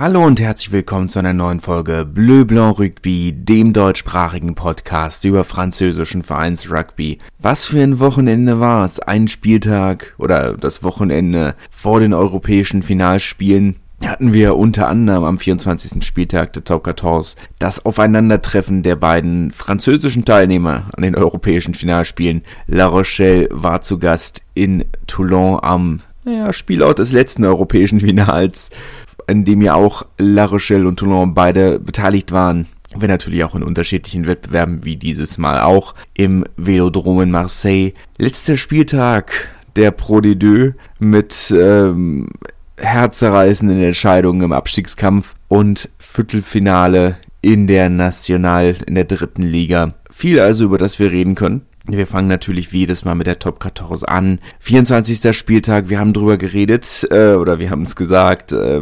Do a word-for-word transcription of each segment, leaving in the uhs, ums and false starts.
Hallo und herzlich willkommen zu einer neuen Folge Bleu Blanc Rugby, dem deutschsprachigen Podcast über französischen Vereinsrugby. Was für ein Wochenende war es? Ein Spieltag oder das Wochenende vor den europäischen Finalspielen hatten wir unter anderem am vierundzwanzigsten Spieltag der Top vierzehn das Aufeinandertreffen der beiden französischen Teilnehmer an den europäischen Finalspielen. La Rochelle war zu Gast in Toulon am naja, Spielort des letzten europäischen Finals, in dem ja auch La Rochelle und Toulon beide beteiligt waren, wenn natürlich auch in unterschiedlichen Wettbewerben, wie dieses Mal auch im Velodrom in Marseille. Letzter Spieltag der Pro D zwei mit ähm, herzerreißenden Entscheidungen im Abstiegskampf und Viertelfinale in der National, in der dritten Liga. Viel also, über das wir reden können. Wir fangen natürlich wie jedes Mal mit der Top vierzehn an. vierundzwanzigster Spieltag, wir haben drüber geredet, äh, oder wir haben es gesagt, äh,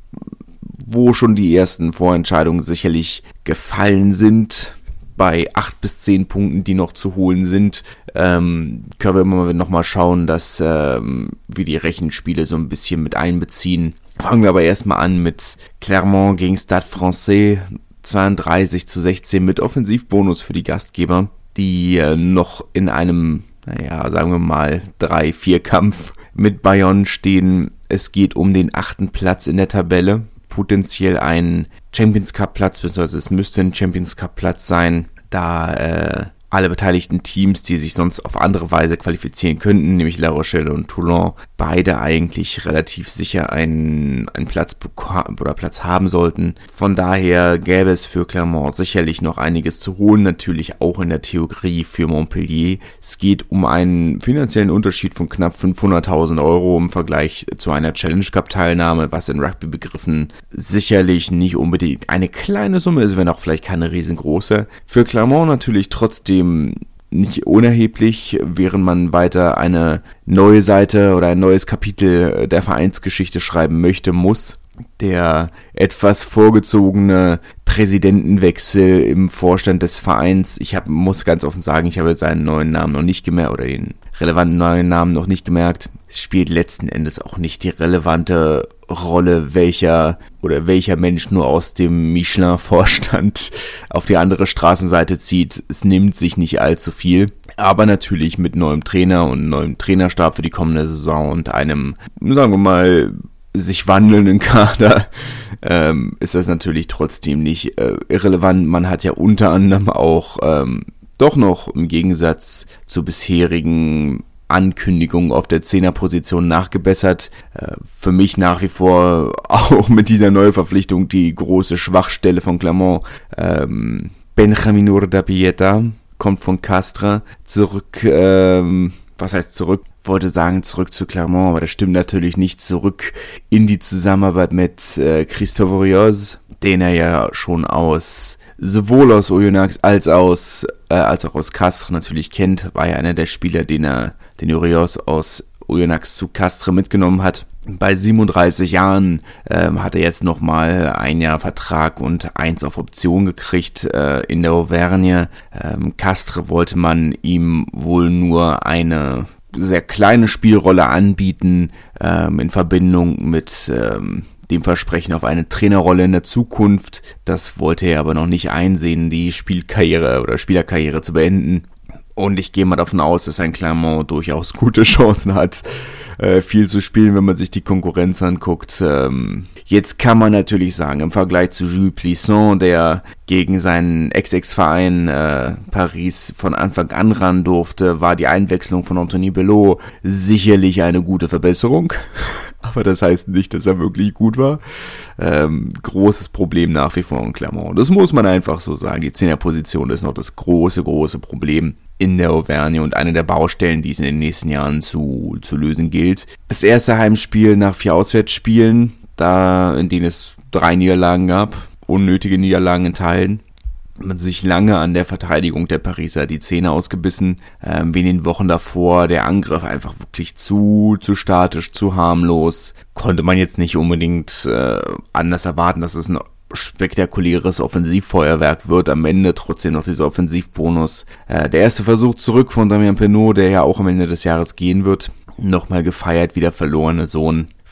wo schon die ersten Vorentscheidungen sicherlich gefallen sind. Bei acht bis zehn Punkten, die noch zu holen sind, ähm, können wir immer noch mal schauen, dass ähm, wir die Rechenspiele so ein bisschen mit einbeziehen. Fangen wir aber erstmal an mit Clermont gegen Stade Français, zweiunddreißig zu sechzehn mit Offensivbonus für die Gastgeber, die äh, noch in einem, naja, sagen wir mal, drei vier Kampf mit Bayonne stehen. Es geht um den achten Platz in der Tabelle, potenziell ein Champions Cup Platz, beziehungsweise es müsste ein Champions Cup Platz sein, da äh, alle beteiligten Teams, die sich sonst auf andere Weise qualifizieren könnten, nämlich La Rochelle und Toulon, beide eigentlich relativ sicher einen, einen Platz beka- oder Platz haben sollten. Von daher gäbe es für Clermont sicherlich noch einiges zu holen, natürlich auch in der Theorie für Montpellier. Es geht um einen finanziellen Unterschied von knapp fünfhunderttausend Euro im Vergleich zu einer Challenge Cup Teilnahme, was in Rugby begriffen sicherlich nicht unbedingt eine kleine Summe ist, wenn auch vielleicht keine riesengroße. Für Clermont natürlich trotzdem nicht unerheblich, während man weiter eine neue Seite oder ein neues Kapitel der Vereinsgeschichte schreiben möchte, muss. Der etwas vorgezogene Präsidentenwechsel im Vorstand des Vereins, ich hab, muss ganz offen sagen, ich habe seinen neuen Namen noch nicht gemerkt, oder den relevanten neuen Namen noch nicht gemerkt, es spielt letzten Endes auch nicht die relevante Rolle, welcher oder welcher Mensch nur aus dem Michelin-Vorstand auf die andere Straßenseite zieht. Es nimmt sich nicht allzu viel, aber natürlich mit neuem Trainer und neuem Trainerstab für die kommende Saison und einem, sagen wir mal, sich wandelnden Kader, ähm, ist das natürlich trotzdem nicht äh, irrelevant. Man hat ja unter anderem auch ähm, doch noch im Gegensatz zu bisherigen Ankündigungen auf der Zehnerposition nachgebessert. Äh, für mich nach wie vor auch mit dieser Neuverpflichtung die große Schwachstelle von Clermont. Ähm, Benjamin Urdapieta kommt von Castres zurück, ähm, was heißt zurück? Wollte sagen zurück zu Clermont, aber das stimmt natürlich nicht, zurück in die Zusammenarbeit mit äh, Christophe Urios, den er ja schon aus sowohl aus Oyonnax als aus äh, als auch aus Castres natürlich kennt, war ja einer der Spieler, den er den Urios aus Oyonnax zu Castres mitgenommen hat. Bei siebenunddreißig Jahren ähm, hat er jetzt nochmal ein Jahr Vertrag und eins auf Option gekriegt äh, in der Auvergne. Ähm, Castres wollte man ihm wohl nur eine sehr kleine Spielrolle anbieten, ähm, in Verbindung mit ähm, dem Versprechen auf eine Trainerrolle in der Zukunft. Das wollte er aber noch nicht einsehen, die Spielkarriere oder Spielerkarriere zu beenden. Und ich gehe mal davon aus, dass ein Clermont durchaus gute Chancen hat, äh, viel zu spielen, wenn man sich die Konkurrenz anguckt. Ähm, jetzt kann man natürlich sagen, im Vergleich zu Jules Plisson, der gegen seinen Ex-Ex-Verein äh, Paris von Anfang an ran durfte, war die Einwechslung von Anthony Belot sicherlich eine gute Verbesserung. Aber das heißt nicht, dass er wirklich gut war. Ähm, großes Problem nach wie vor in Clermont. Das muss man einfach so sagen. Die Zehnerposition ist noch das große, große Problem in der Auvergne und eine der Baustellen, die es in den nächsten Jahren zu, zu lösen gilt. Das erste Heimspiel nach vier Auswärtsspielen, da in denen es drei Niederlagen gab, unnötige Niederlagen in Teilen. Man sich lange an der Verteidigung der Pariser die Zähne ausgebissen, ähm, wie in den Wochen davor der Angriff einfach wirklich zu, zu statisch, zu harmlos. Konnte man jetzt nicht unbedingt äh, anders erwarten, dass es ein spektakuläres Offensivfeuerwerk wird. Am Ende trotzdem noch dieser Offensivbonus. Äh, der erste Versuch zurück von Damien Penaud, der ja auch am Ende des Jahres gehen wird. Nochmal gefeiert wie der verlorene Sohn.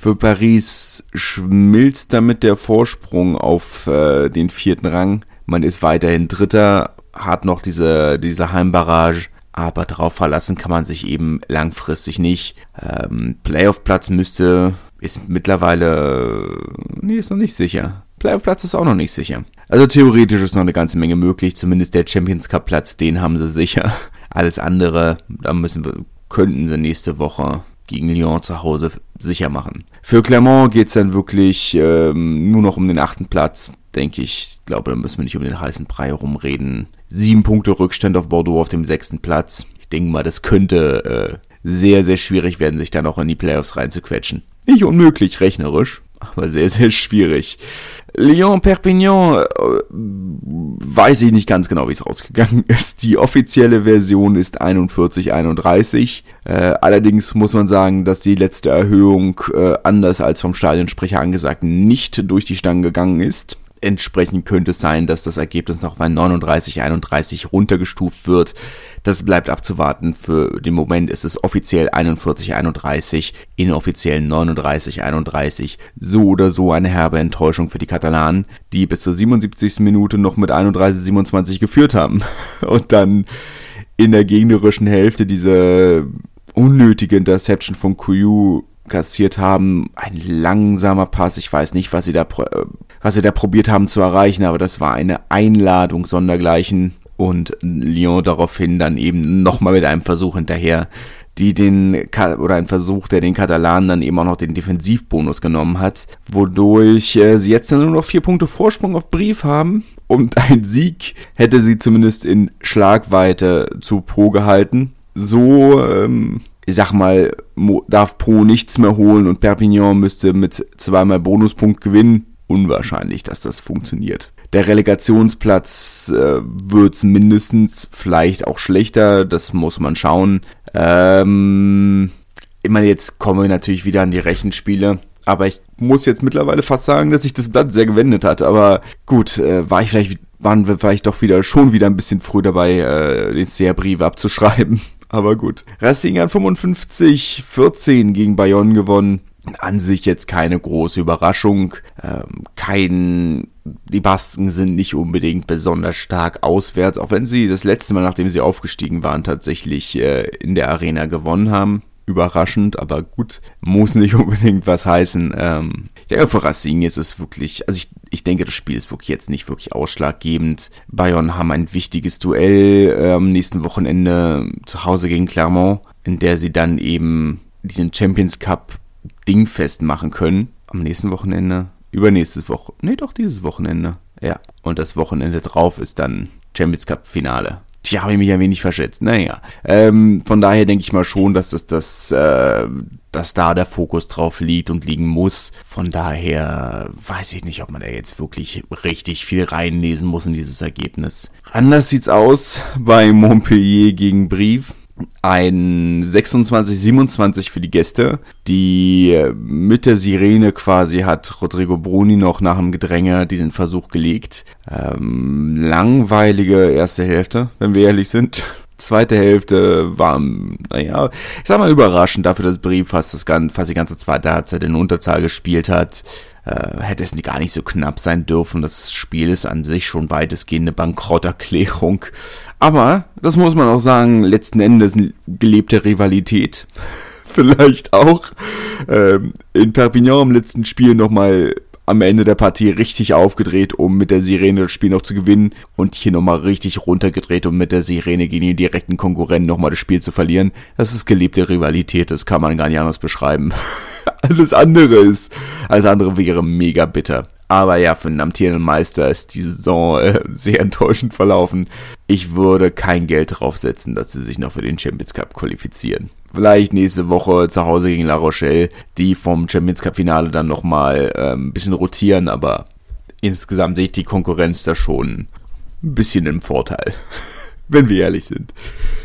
Für Paris schmilzt damit der Vorsprung auf äh, den vierten Rang. Man ist weiterhin Dritter, hat noch diese, diese Heimbarrage, aber darauf verlassen kann man sich eben langfristig nicht. Ähm, Playoff-Platz müsste, ist mittlerweile, nee, ist noch nicht sicher. Playoff-Platz ist auch noch nicht sicher. Also theoretisch ist noch eine ganze Menge möglich, zumindest der Champions Cup-Platz, den haben sie sicher. Alles andere, da müssen wir, könnten sie nächste Woche gegen Lyon zu Hause sicher machen. Für Clermont geht's dann wirklich ähm, nur noch um den achten Platz, denke ich. Ich glaube, da müssen wir nicht um den heißen Brei herumreden. Sieben Punkte Rückstand auf Bordeaux auf dem sechsten Platz. Ich denke mal, das könnte äh, sehr, sehr schwierig werden, sich da noch in die Playoffs reinzuquetschen. Nicht unmöglich rechnerisch, aber sehr, sehr schwierig. Lyon-Perpignan, äh, weiß ich nicht ganz genau, wie es rausgegangen ist. Die offizielle Version ist einundvierzig einunddreißig. Äh, allerdings muss man sagen, dass die letzte Erhöhung, äh, anders als vom Stadionsprecher angesagt, nicht durch die Stangen gegangen ist. Entsprechend könnte es sein, dass das Ergebnis noch bei neununddreißig einunddreißig runtergestuft wird. Das bleibt abzuwarten. Für den Moment ist es offiziell einundvierzig einunddreißig, inoffiziell neununddreißig einunddreißig. So oder so eine herbe Enttäuschung für die Katalanen, die bis zur siebenundsiebzigsten Minute noch mit einunddreißig siebenundzwanzig geführt haben. Und dann in der gegnerischen Hälfte diese unnötige Interception von Couillou kassiert haben. Ein langsamer Pass. Ich weiß nicht, was sie da was sie da probiert haben zu erreichen, aber das war eine Einladung sondergleichen. Und Lyon daraufhin dann eben nochmal mit einem Versuch hinterher, die den, oder ein Versuch, der den Katalanen dann eben auch noch den Defensivbonus genommen hat, wodurch äh, sie jetzt dann nur noch vier Punkte Vorsprung auf Brief haben und ein Sieg hätte sie zumindest in Schlagweite zu Pro gehalten. So, ähm, ich sag mal, darf Pro nichts mehr holen und Perpignan müsste mit zweimal Bonuspunkt gewinnen. Unwahrscheinlich, dass das funktioniert. Der Relegationsplatz äh, wird's mindestens, vielleicht auch schlechter, das muss man schauen. Ähm, ich meine, jetzt kommen wir natürlich wieder an die Rechenspiele, aber ich muss jetzt mittlerweile fast sagen, dass sich das Blatt sehr gewendet hat, aber gut, äh, war ich vielleicht, waren wir vielleicht doch wieder, schon wieder ein bisschen früh dabei, äh, den C R-Brief abzuschreiben, aber gut. Racing hat fünfundfünfzig vierzehn gegen Bayonne gewonnen. An sich jetzt keine große Überraschung, ähm, kein, die Basken sind nicht unbedingt besonders stark auswärts, auch wenn sie das letzte Mal, nachdem sie aufgestiegen waren, tatsächlich äh, in der Arena gewonnen haben. Überraschend, aber gut, muss nicht unbedingt was heißen. Ähm, ja, für Racing ist es wirklich, also ich, ich denke, das Spiel ist wirklich jetzt nicht wirklich ausschlaggebend. Bayonne haben ein wichtiges Duell äh, am nächsten Wochenende zu Hause gegen Clermont, in der sie dann eben diesen Champions Cup dingfest machen können. Am nächsten Wochenende, übernächstes Woche, nee doch dieses Wochenende. Ja, und das Wochenende drauf ist dann Champions Cup Finale. Tja, habe ich mich ein wenig verschätzt. Naja, ähm, von daher denke ich mal schon, dass das, das, äh, dass da der Fokus drauf liegt und liegen muss. Von daher weiß ich nicht, ob man da jetzt wirklich richtig viel reinlesen muss in dieses Ergebnis. Anders sieht's aus bei Montpellier gegen Brive. Ein sechsundzwanzig siebenundzwanzig für die Gäste, die mit der Sirene quasi hat Rodrigo Bruni noch nach dem Gedränge diesen Versuch gelegt. Ähm, langweilige erste Hälfte, wenn wir ehrlich sind. Zweite Hälfte war, naja, ich sag mal überraschend dafür, dass Brive fast, das, fast die ganze zweite Halbzeit in Unterzahl gespielt hat. Äh, hätte es gar nicht so knapp sein dürfen. Das Spiel ist an sich schon weitestgehend eine Bankrotterklärung. Aber, das muss man auch sagen, letzten Endes eine gelebte Rivalität. Vielleicht auch. Ähm, in Perpignan im letzten Spiel nochmal am Ende der Partie richtig aufgedreht, um mit der Sirene das Spiel noch zu gewinnen. Und hier nochmal richtig runtergedreht, um mit der Sirene gegen den direkten Konkurrenten nochmal das Spiel zu verlieren. Das ist gelebte Rivalität, das kann man gar nicht anders beschreiben. Alles andere ist, alles andere wäre mega bitter. Aber ja, für den amtierenden Meister ist die Saison äh, sehr enttäuschend verlaufen. Ich würde kein Geld drauf setzen, dass sie sich noch für den Champions Cup qualifizieren. Vielleicht nächste Woche zu Hause gegen La Rochelle, die vom Champions Cup Finale dann nochmal äh, ein bisschen rotieren, aber insgesamt sehe ich die Konkurrenz da schon ein bisschen im Vorteil, wenn wir ehrlich sind.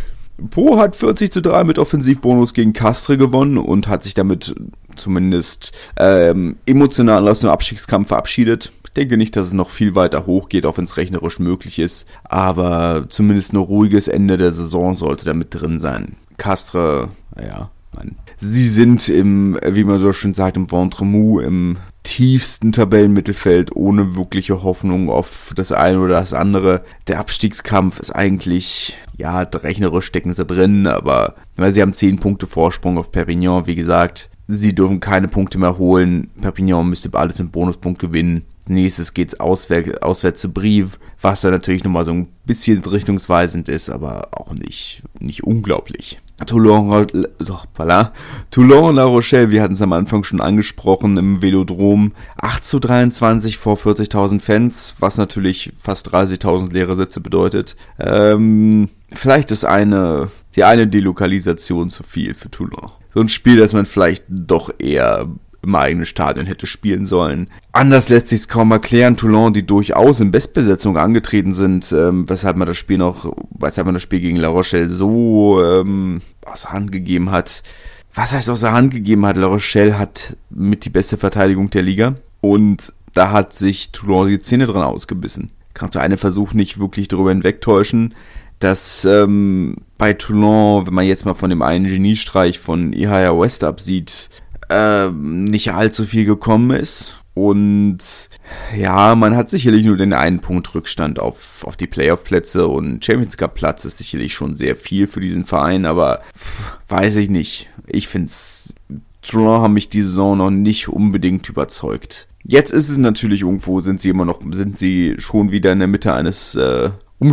Po hat vierzig zu drei mit Offensivbonus gegen Castres gewonnen und hat sich damit zumindest ähm, emotional aus dem Abstiegskampf verabschiedet. Ich denke nicht, dass es noch viel weiter hochgeht, auch wenn es rechnerisch möglich ist, aber zumindest ein ruhiges Ende der Saison sollte da mit drin sein. Castres, naja, man Sie sind im, wie man so schön sagt, im Ventre mou, im tiefsten Tabellenmittelfeld, ohne wirkliche Hoffnung auf das eine oder das andere. Der Abstiegskampf ist eigentlich, ja, rechnerisch stecken sie drin, aber weil sie haben zehn Punkte Vorsprung auf Perpignan, wie gesagt. Sie dürfen keine Punkte mehr holen. Perpignan müsste alles mit Bonuspunkt gewinnen. Als nächstes geht's auswärts, auswärts zu Brive, was da natürlich nochmal so ein bisschen richtungsweisend ist, aber auch nicht, nicht unglaublich. Toulon, doch, voilà. Toulon, La Rochelle, wir hatten es am Anfang schon angesprochen, im Velodrom, acht zu dreiundzwanzig vor vierzigtausend Fans, was natürlich fast dreißigtausend leere Sitze bedeutet. Ähm, vielleicht ist eine, die eine Delokalisation zu viel für Toulon. So ein Spiel, das man vielleicht doch eher im eigenen Stadion hätte spielen sollen. Anders lässt sich's kaum erklären. Toulon, die durchaus in Bestbesetzung angetreten sind, ähm, weshalb man das Spiel noch, weshalb man das Spiel gegen La Rochelle so ähm, außer Hand gegeben hat. Was heißt außer Hand gegeben hat? La Rochelle hat mit die beste Verteidigung der Liga und da hat sich Toulon die Zähne dran ausgebissen. Kann der eine Versuch nicht wirklich darüber hinwegtäuschen, dass ähm, bei Toulon, wenn man jetzt mal von dem einen Geniestreich von Ihaya West absieht, ähm, nicht allzu viel gekommen ist. Und ja, man hat sicherlich nur den einen Punkt Rückstand auf, auf die Playoff-Plätze und Champions Cup-Platz ist sicherlich schon sehr viel für diesen Verein, aber weiß ich nicht. Ich finde es, Toulon haben mich die Saison noch nicht unbedingt überzeugt. Jetzt ist es natürlich irgendwo, sind sie immer noch, sind sie schon wieder in der Mitte eines äh,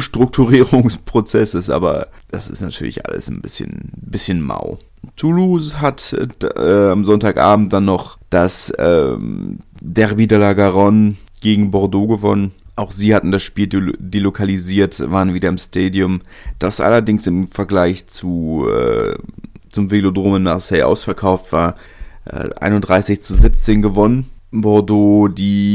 Umstrukturierungsprozesses, aber das ist natürlich alles ein bisschen, bisschen mau. Toulouse hat äh, am Sonntagabend dann noch das ähm, Derby de la Garonne gegen Bordeaux gewonnen. Auch sie hatten das Spiel delokalisiert, waren wieder im Stadium. Das allerdings im Vergleich zu äh, zum Velodrom in Marseille ausverkauft war. Äh, einunddreißig zu siebzehn gewonnen. Bordeaux,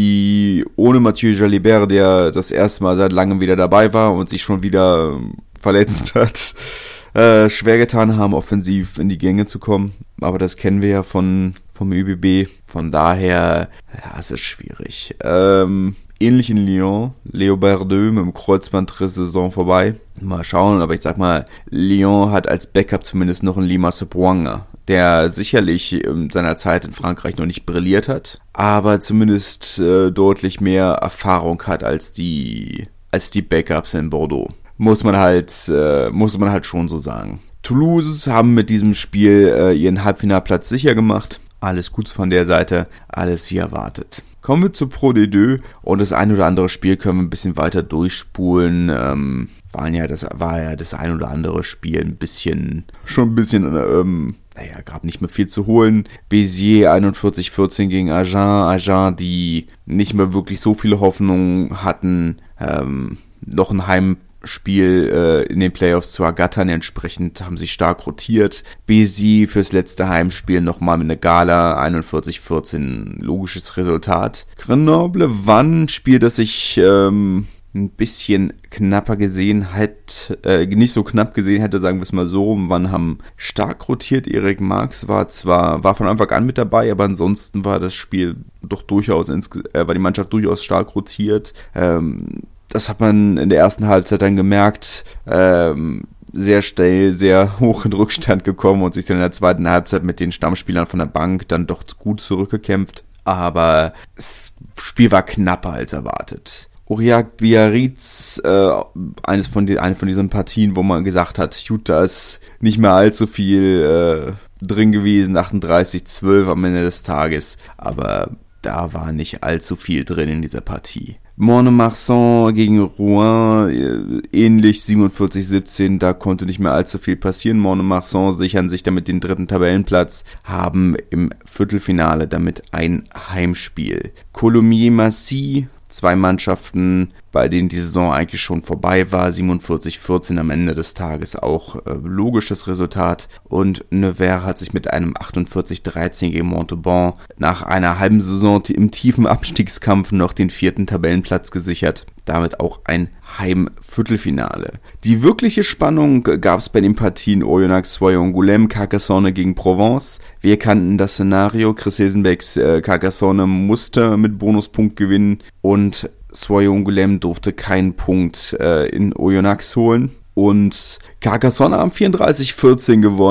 die ohne Mathieu Jalibert, der das erste Mal seit langem wieder dabei war und sich schon wieder verletzt hat, äh, schwer getan haben, offensiv in die Gänge zu kommen. Aber das kennen wir ja von vom Ü B B. Von daher, ja, es ist schwierig. Ähm, ähnlich in Lyon. Léo Berdeux mit dem Kreuzbandriss Saison vorbei. Mal schauen, aber ich sag mal, Lyon hat als Backup zumindest noch einen Lima Sepuanga, der sicherlich in seiner Zeit in Frankreich noch nicht brilliert hat, aber zumindest äh, deutlich mehr Erfahrung hat als die als die Backups in Bordeaux. Muss man halt äh, muss man halt schon so sagen. Toulouse haben mit diesem Spiel äh, ihren Halbfinalplatz sicher gemacht. Alles gut von der Seite, alles wie erwartet. Kommen wir zu Pro D zwei und das ein oder andere Spiel können wir ein bisschen weiter durchspulen. Ähm, waren ja das war ja das ein oder andere Spiel ein bisschen schon ein bisschen ähm, naja, gab nicht mehr viel zu holen. Béziers einundvierzig vierzehn gegen Agen. Agen, die nicht mehr wirklich so viele Hoffnungen hatten, ähm, noch ein Heimspiel äh, in den Playoffs zu ergattern. Entsprechend haben sie stark rotiert. Béziers fürs letzte Heimspiel nochmal mit einer Gala. einundvierzig vierzehn, logisches Resultat. Grenoble wann ein Spiel, das ich ähm, ein bisschen knapper gesehen hätte, äh, nicht so knapp gesehen hätte, sagen wir es mal so. Wann haben stark rotiert. Erik Marx war zwar, war von Anfang an mit dabei, aber ansonsten war das Spiel doch durchaus, insge- äh, war die Mannschaft durchaus stark rotiert. Ähm, das hat man in der ersten Halbzeit dann gemerkt. Ähm, sehr schnell, sehr hoch in Rückstand gekommen und sich dann in der zweiten Halbzeit mit den Stammspielern von der Bank dann doch gut zurückgekämpft. Aber das Spiel war knapper als erwartet. Aurillac Biarritz, äh, eines von die, eine von diesen Partien, wo man gesagt hat, Utah ist nicht mehr allzu viel äh, drin gewesen, achtunddreißig zwölf am Ende des Tages, aber da war nicht allzu viel drin in dieser Partie. Mont-de-Marsan gegen Rouen, äh, ähnlich siebenundvierzig siebzehn, da konnte nicht mehr allzu viel passieren. Mont-de-Marsan sichern sich damit den dritten Tabellenplatz, haben im Viertelfinale damit ein Heimspiel. Colomiers-Massy, zwei Mannschaften, bei denen die Saison eigentlich schon vorbei war. siebenundvierzig vierzehn am Ende des Tages auch äh, logisches Resultat. Und Nevers hat sich mit einem achtundvierzig dreizehn gegen Montauban nach einer halben Saison im tiefen Abstiegskampf noch den vierten Tabellenplatz gesichert. Damit auch ein Heimviertelfinale. Die wirkliche Spannung gab es bei den Partien Oyonnax-Soye-Angoulême, Carcassonne gegen Provence. Wir kannten das Szenario. Chris Hilsenbecks äh, Carcassonne musste mit Bonuspunkt gewinnen und Soye-Angoulême durfte keinen Punkt äh, in Oyonnax holen. Und Carcassonne haben vierunddreißig vierzehn gewonnen,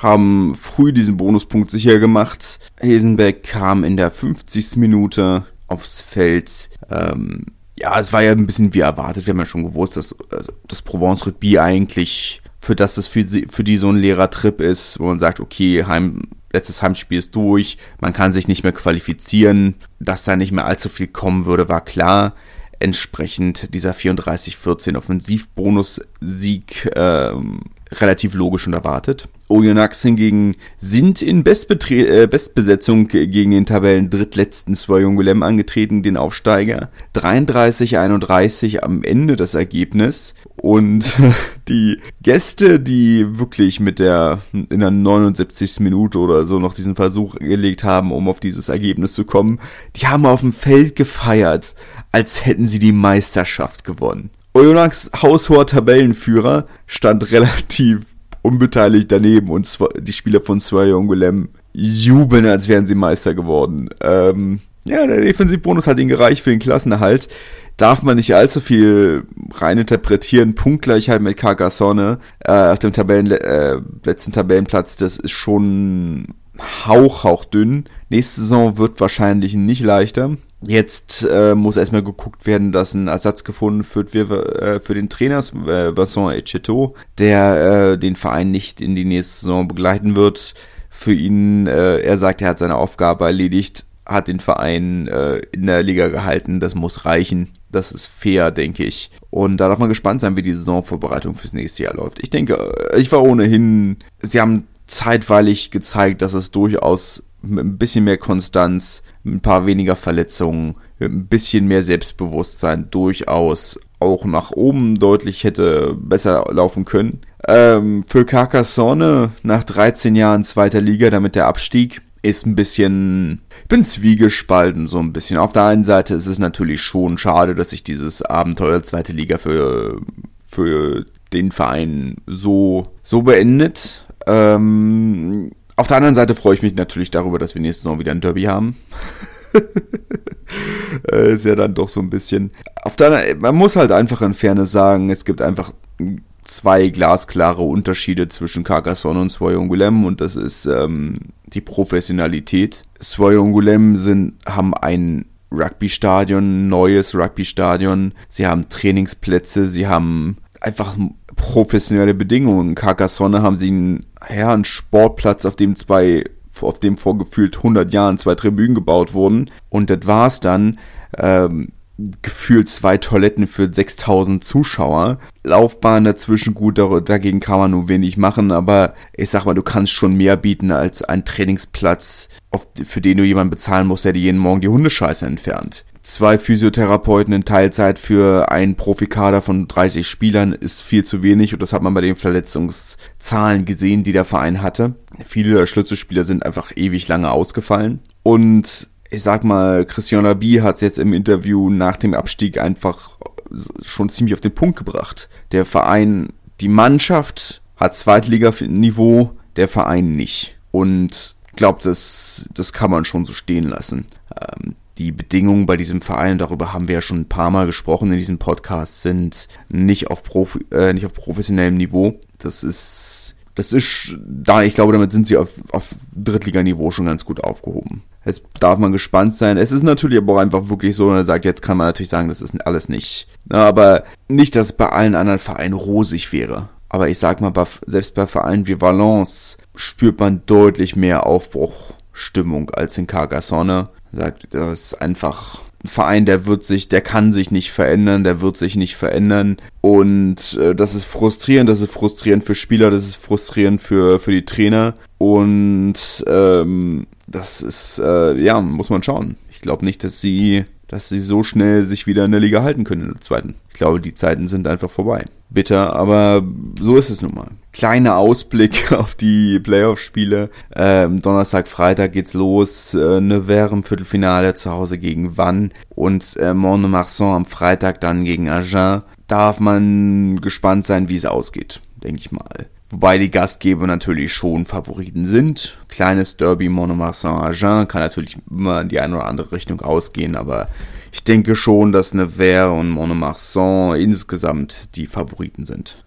haben früh diesen Bonuspunkt sicher gemacht. Hesenbeck kam in der fünfzigsten Minute aufs Feld. Ähm, ja, es war ja ein bisschen wie erwartet. Wir haben ja schon gewusst, dass also das Provence Rugby eigentlich, für das es für, sie, für die so ein leerer Trip ist, wo man sagt, okay, Heim, letztes Heimspiel ist durch, man kann sich nicht mehr qualifizieren. Dass da nicht mehr allzu viel kommen würde, war klar. Entsprechend dieser vierunddreißig vierzehn Offensivbonus-Sieg ähm, relativ logisch und erwartet. Oyonnax hingegen sind in Bestbetre- äh, Bestbesetzung gegen den Tabellen-drittletzten Soyons-Goulam angetreten, den Aufsteiger. dreiunddreißig einunddreißig am Ende das Ergebnis. Und die Gäste, die wirklich mit der in der neunundsiebzigsten Minute oder so noch diesen Versuch gelegt haben, um auf dieses Ergebnis zu kommen, die haben auf dem Feld gefeiert, als hätten sie die Meisterschaft gewonnen. Oyonnax haushoher Tabellenführer stand relativ unbeteiligt daneben und die Spieler von Soyons-Goulam jubeln, als wären sie Meister geworden. Ähm, ja, der Defensivbonus hat ihnen gereicht für den Klassenerhalt. Darf man nicht allzu viel reininterpretieren. Punktgleichheit mit Carcassonne äh, auf dem Tabellen, äh, letzten Tabellenplatz, das ist schon hauch, hauch dünn. Nächste Saison wird wahrscheinlich nicht leichter. Jetzt äh, muss erstmal geguckt werden, dass ein Ersatz gefunden wird für, äh, für den Trainer, äh, Vincent Etchetot, der äh, den Verein nicht in die nächste Saison begleiten wird. Für ihn, äh, er sagt, er hat seine Aufgabe erledigt, hat den Verein äh, in der Liga gehalten, das muss reichen. Das ist fair, denke ich. Und da darf man gespannt sein, wie die Saisonvorbereitung fürs nächste Jahr läuft. Ich denke, ich war ohnehin, sie haben zeitweilig gezeigt, dass es durchaus mit ein bisschen mehr Konstanz, mit ein paar weniger Verletzungen, mit ein bisschen mehr Selbstbewusstsein durchaus auch nach oben deutlich hätte besser laufen können. Ähm, für Carcassonne nach dreizehn Jahren zweiter Liga, damit der Abstieg, ist ein bisschen, ich bin zwiegespalten so ein bisschen. Auf der einen Seite ist es natürlich schon schade, dass sich dieses Abenteuer zweite Liga für, für den Verein so, so beendet. Ähm, auf der anderen Seite freue ich mich natürlich darüber, dass wir nächste Saison wieder ein Derby haben. Ist ja dann doch so ein bisschen. Auf der anderen, man muss halt einfach in Fairness sagen, es gibt einfach zwei glasklare Unterschiede zwischen Carcassonne und Soyons-Goulam und das ist ähm, die Professionalität. Soyons-Goulam sind, haben ein Rugby-Stadion, ein neues Rugby-Stadion, sie haben Trainingsplätze, sie haben einfach professionelle Bedingungen. Carcassonne haben sie einen, ja, einen Sportplatz, auf dem zwei, auf dem vor gefühlt hundert Jahren zwei Tribünen gebaut wurden und das war's dann. Ähm, gefühlt zwei Toiletten für sechstausend Zuschauer. Laufbahn dazwischen, gut, dagegen kann man nur wenig machen, aber ich sag mal, du kannst schon mehr bieten als ein Trainingsplatz, auf, für den du jemanden bezahlen musst, der dir jeden Morgen die Hundescheiße entfernt. Zwei Physiotherapeuten in Teilzeit für einen Profikader von dreißig Spielern ist viel zu wenig und das hat man bei den Verletzungszahlen gesehen, die der Verein hatte. Viele der Schlüsselspieler sind einfach ewig lange ausgefallen und ich sag mal, Christian Labie hat es jetzt im Interview nach dem Abstieg einfach schon ziemlich auf den Punkt gebracht. Der Verein, die Mannschaft hat Zweitliganiveau, der Verein nicht. Und ich glaube, das, das kann man schon so stehen lassen. Ähm, die Bedingungen bei diesem Verein, darüber haben wir ja schon ein paar Mal gesprochen in diesem Podcast, sind nicht auf, Profi, äh, nicht auf professionellem Niveau. Das ist, das ist, da ich glaube, damit sind sie auf, auf Drittliganiveau schon ganz gut aufgehoben. Jetzt darf man gespannt sein. Es ist natürlich aber auch einfach wirklich so, wenn er sagt, jetzt kann man natürlich sagen, das ist alles nicht. Aber nicht, dass es bei allen anderen Vereinen rosig wäre. Aber ich sag mal, bei, selbst bei Vereinen wie Valence spürt man deutlich mehr Aufbruchstimmung als in Carcassonne. Sagt, das ist einfach ein Verein, der wird sich, der kann sich nicht verändern, der wird sich nicht verändern. Und äh, das ist frustrierend, das ist frustrierend für Spieler, das ist frustrierend für, für die Trainer. Und ähm, das ist, äh, ja, muss man schauen. Ich glaube nicht, dass sie, dass sie so schnell sich wieder in der Liga halten können in der zweiten. Ich glaube, die Zeiten sind einfach vorbei. Bitter, aber so ist es nun mal. Kleiner Ausblick auf die Playoff-Spiele. Ähm, Donnerstag, Freitag geht's los. Äh, Nevers im Viertelfinale zu Hause gegen Vannes und äh, Mont-de-Marsan am Freitag dann gegen Agen. Darf man gespannt sein, wie es ausgeht, denke ich mal. Wobei die Gastgeber natürlich schon Favoriten sind. Kleines Derby Mont-de-Marsan-Agen kann natürlich immer in die eine oder andere Richtung ausgehen, aber ich denke schon, dass Nevers und Mont-de-Marsan insgesamt die Favoriten sind.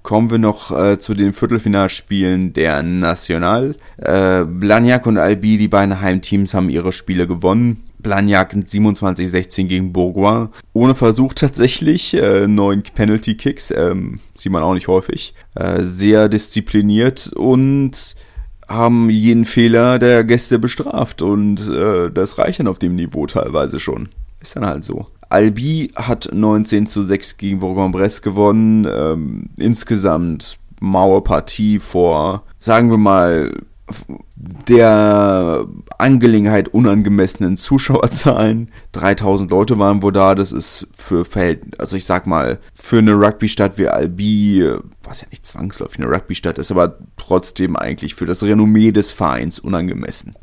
kommen wir noch äh, zu den Viertelfinalspielen der National. Äh, Blagnac und Albi, die beiden Heimteams, haben ihre Spiele gewonnen. Blagnac siebenundzwanzig sechzehn gegen Bourgoin. Ohne Versuch tatsächlich. Äh, neun Penalty-Kicks. Ähm, sieht man auch nicht häufig. Äh, sehr diszipliniert und haben jeden Fehler der Gäste bestraft. Und äh, das reicht dann auf dem Niveau teilweise schon. Ist dann halt so. Albi hat neunzehn zu sechs gegen Bourg-en-Bresse gewonnen. Ähm, insgesamt Mauerpartie vor, sagen wir mal, der Angelegenheit unangemessenen Zuschauerzahlen. dreitausend Leute waren wohl da. Das ist für Verhältnis, also ich sag mal, für eine Rugby-Stadt wie Albi, was ja nicht zwangsläufig eine Rugby-Stadt ist, aber trotzdem eigentlich für das Renommee des Vereins unangemessen.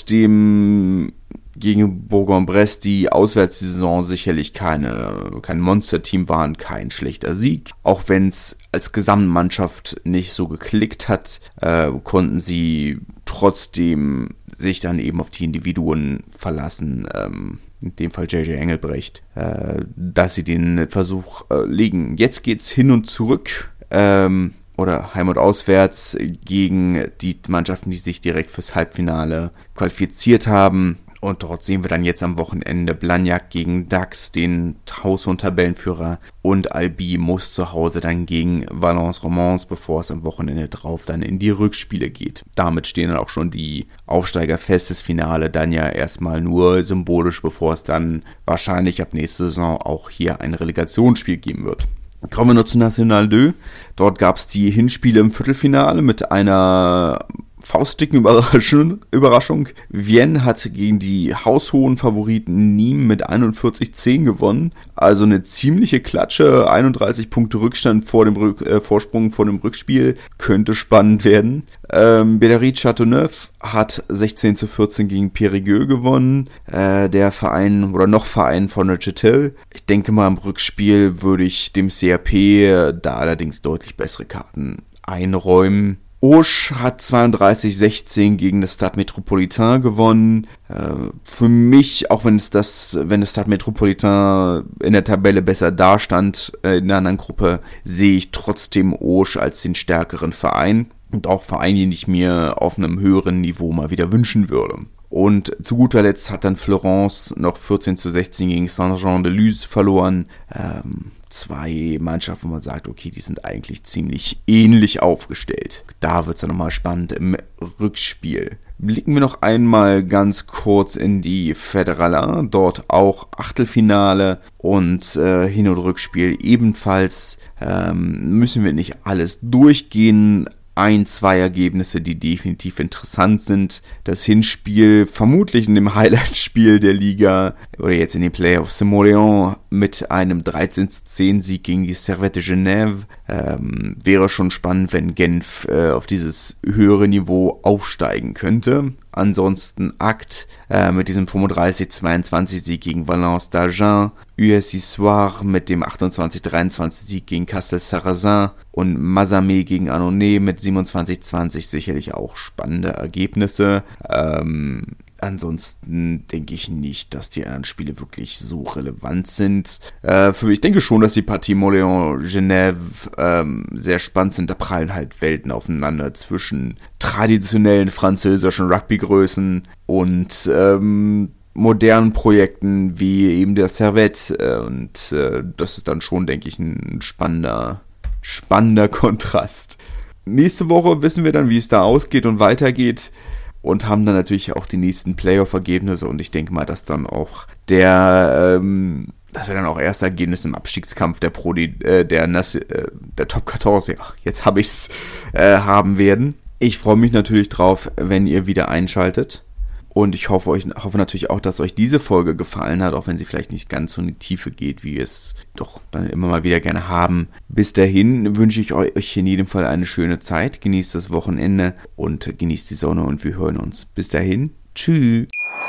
Trotzdem gegen Bourg-en-Bresse, die Auswärtssaison sicherlich keine, kein Monster-Team waren, kein schlechter Sieg. Auch wenn es als Gesamtmannschaft nicht so geklickt hat, äh, konnten sie trotzdem sich dann eben auf die Individuen verlassen, ähm, in dem Fall J J Engelbrecht, äh, dass sie den Versuch äh, legen. Jetzt geht's hin und zurück, ähm, oder heim und auswärts gegen die Mannschaften, die sich direkt fürs Halbfinale qualifiziert haben. Und dort sehen wir dann jetzt am Wochenende Blagnac gegen Dax, den Haus- und Tabellenführer. Und Albi muss zu Hause dann gegen Valence Romans, bevor es am Wochenende drauf dann in die Rückspiele geht. Damit stehen dann auch schon die Aufsteiger fest. Das Finale dann ja erstmal nur symbolisch, bevor es dann wahrscheinlich ab nächster Saison auch hier ein Relegationsspiel geben wird. Kommen wir nur zu National zwei. Dort gab es die Hinspiele im Viertelfinale mit einer faustdicken Überraschung. Überraschung. Vienne hat gegen die haushohen Favoriten Nîmes mit einundvierzig zehn gewonnen. Also eine ziemliche Klatsche. einunddreißig Punkte Rückstand vor dem Rück, äh, Vorsprung vor dem Rückspiel. Könnte spannend werden. Ähm, Bédaric Châteauneuf hat sechzehn zu vierzehn gegen Périgueux gewonnen. Äh, der Verein oder noch Verein von Neuchâtel. Ich denke mal, im Rückspiel würde ich dem C R P da allerdings deutlich bessere Karten einräumen. Auch hat zweiunddreißig sechzehn gegen das Stade Métropolitain gewonnen. Äh, für mich, auch wenn es das, wenn das Stade Métropolitain in der Tabelle besser dastand äh, in der anderen Gruppe, sehe ich trotzdem Auch als den stärkeren Verein und auch Verein, den ich mir auf einem höheren Niveau mal wieder wünschen würde. Und zu guter Letzt hat dann Florence noch vierzehn zu sechzehn gegen Saint-Jean-de-Luz verloren. Ähm, zwei Mannschaften, wo man sagt, okay, die sind eigentlich ziemlich ähnlich aufgestellt. Da wird es dann nochmal spannend im Rückspiel. Blicken wir noch einmal ganz kurz in die Federal. Dort auch Achtelfinale und äh, Hin- und Rückspiel ebenfalls. Ähm, müssen wir nicht alles durchgehen. Ein, zwei Ergebnisse, die definitiv interessant sind. Das Hinspiel vermutlich in dem Highlight-Spiel der Liga oder jetzt in den Playoffs Saint-Maurian mit einem dreizehn zu zehn Sieg gegen die Servette Genève. Ähm, wäre schon spannend, wenn Genf äh, auf dieses höhere Niveau aufsteigen könnte. Ansonsten Act äh, mit diesem fünfunddreißig zweiundzwanzig Sieg gegen Valence d'Agen, U S Issoire mit dem achtundzwanzig dreiundzwanzig Sieg gegen Castel-Sarrazin und Mazamet gegen Annonay mit siebenundzwanzig zwanzig sicherlich auch spannende Ergebnisse. Ähm, Ansonsten denke ich nicht, dass die anderen Spiele wirklich so relevant sind. Äh, für mich, ich denke schon, dass die Partie Montléon-Genève ähm, sehr spannend sind. Da prallen halt Welten aufeinander zwischen traditionellen französischen Rugby-Größen und ähm, modernen Projekten wie eben der Servette. Und äh, das ist dann schon, denke ich, ein spannender, spannender Kontrast. Nächste Woche wissen wir dann, wie es da ausgeht und weitergeht. Und haben dann natürlich auch die nächsten Playoff-Ergebnisse. Und ich denke mal, dass dann auch der, ähm, dass wir dann auch erste Ergebnisse im Abstiegskampf der Pro, äh, der, Nas- äh, der Top vierzehn, ja, jetzt habe ich's, äh, haben werden. Ich freue mich natürlich drauf, wenn ihr wieder einschaltet. Und ich hoffe, euch, hoffe natürlich auch, dass euch diese Folge gefallen hat, auch wenn sie vielleicht nicht ganz so in die Tiefe geht, wie wir es doch dann immer mal wieder gerne haben. Bis dahin wünsche ich euch in jedem Fall eine schöne Zeit. Genießt das Wochenende und genießt die Sonne und wir hören uns. Bis dahin, tschüss.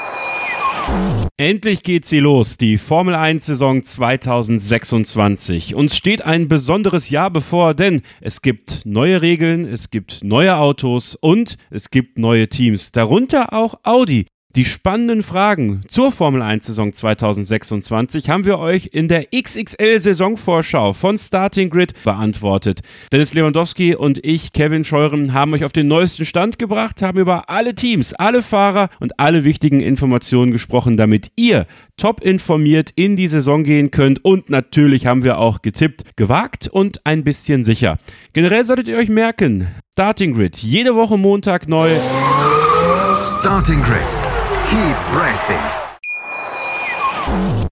Endlich geht sie los, die Formel eins Saison zweitausendsechsundzwanzig. Uns steht ein besonderes Jahr bevor, denn es gibt neue Regeln, es gibt neue Autos und es gibt neue Teams, darunter auch Audi. Die spannenden Fragen zur Formel eins Saison zweitausendsechsundzwanzig haben wir euch in der X X L-Saisonvorschau von Starting Grid beantwortet. Dennis Lewandowski und ich, Kevin Scheuren, haben euch auf den neuesten Stand gebracht, haben über alle Teams, alle Fahrer und alle wichtigen Informationen gesprochen, damit ihr top informiert in die Saison gehen könnt. Und natürlich haben wir auch getippt, gewagt und ein bisschen sicher. Generell solltet ihr euch merken, Starting Grid, jede Woche Montag neu. Starting Grid. Keep racing.